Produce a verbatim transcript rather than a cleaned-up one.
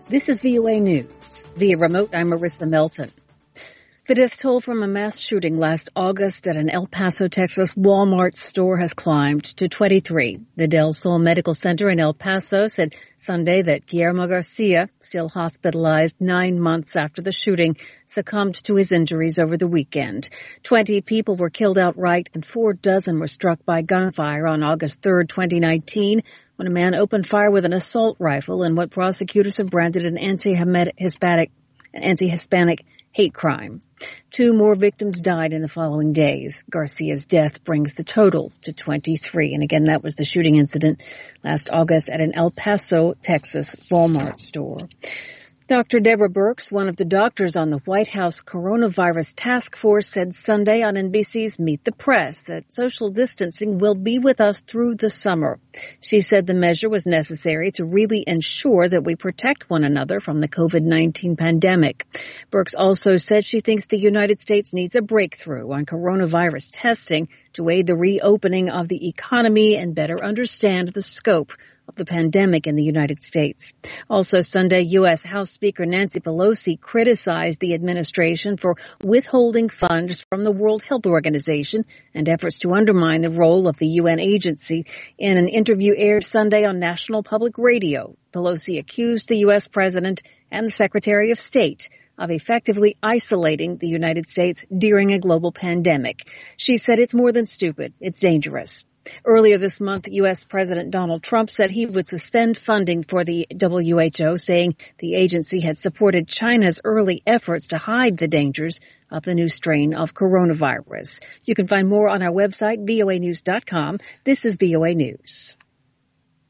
This is V O A News. Via remote, I'm Marissa Melton. The death toll from a mass shooting last August at an El Paso, Texas Walmart store has climbed to twenty-three. The Del Sol Medical Center in El Paso said Sunday that Guillermo Garcia, still hospitalized nine months after the shooting, succumbed to his injuries over the weekend. Twenty people were killed outright and four dozen were struck by gunfire on August third, twenty nineteen, when a man opened fire with an assault rifle in what prosecutors have branded an anti-Hispanic, an anti-Hispanic hate crime. Two more victims died in the following days. Garcia's death brings the total to twenty-three. And again, that was the shooting incident last August at an El Paso, Texas Walmart store. Doctor Deborah Birx, one of the doctors on the White House coronavirus task force, said Sunday on N B C's Meet the Press that social distancing will be with us through the summer. She said the measure was necessary to really ensure that we protect one another from the COVID nineteen pandemic. Birx also said she thinks the United States needs a breakthrough on coronavirus testing to aid the reopening of the economy and better understand the scope of the pandemic in the United States. Also Sunday, U S House Speaker Nancy Pelosi criticized the administration for withholding funds from the World Health Organization and efforts to undermine the role of the U N agency. In an interview aired Sunday on National Public Radio, Pelosi accused the U S President and the Secretary of State of effectively isolating the United States during a global pandemic. She said it's more than stupid, it's dangerous. Earlier this month, U S President Donald Trump said he would suspend funding for the W H O, saying the agency had supported China's early efforts to hide the dangers of the new strain of coronavirus. You can find more on our website, V O A news dot com. This is V O A News.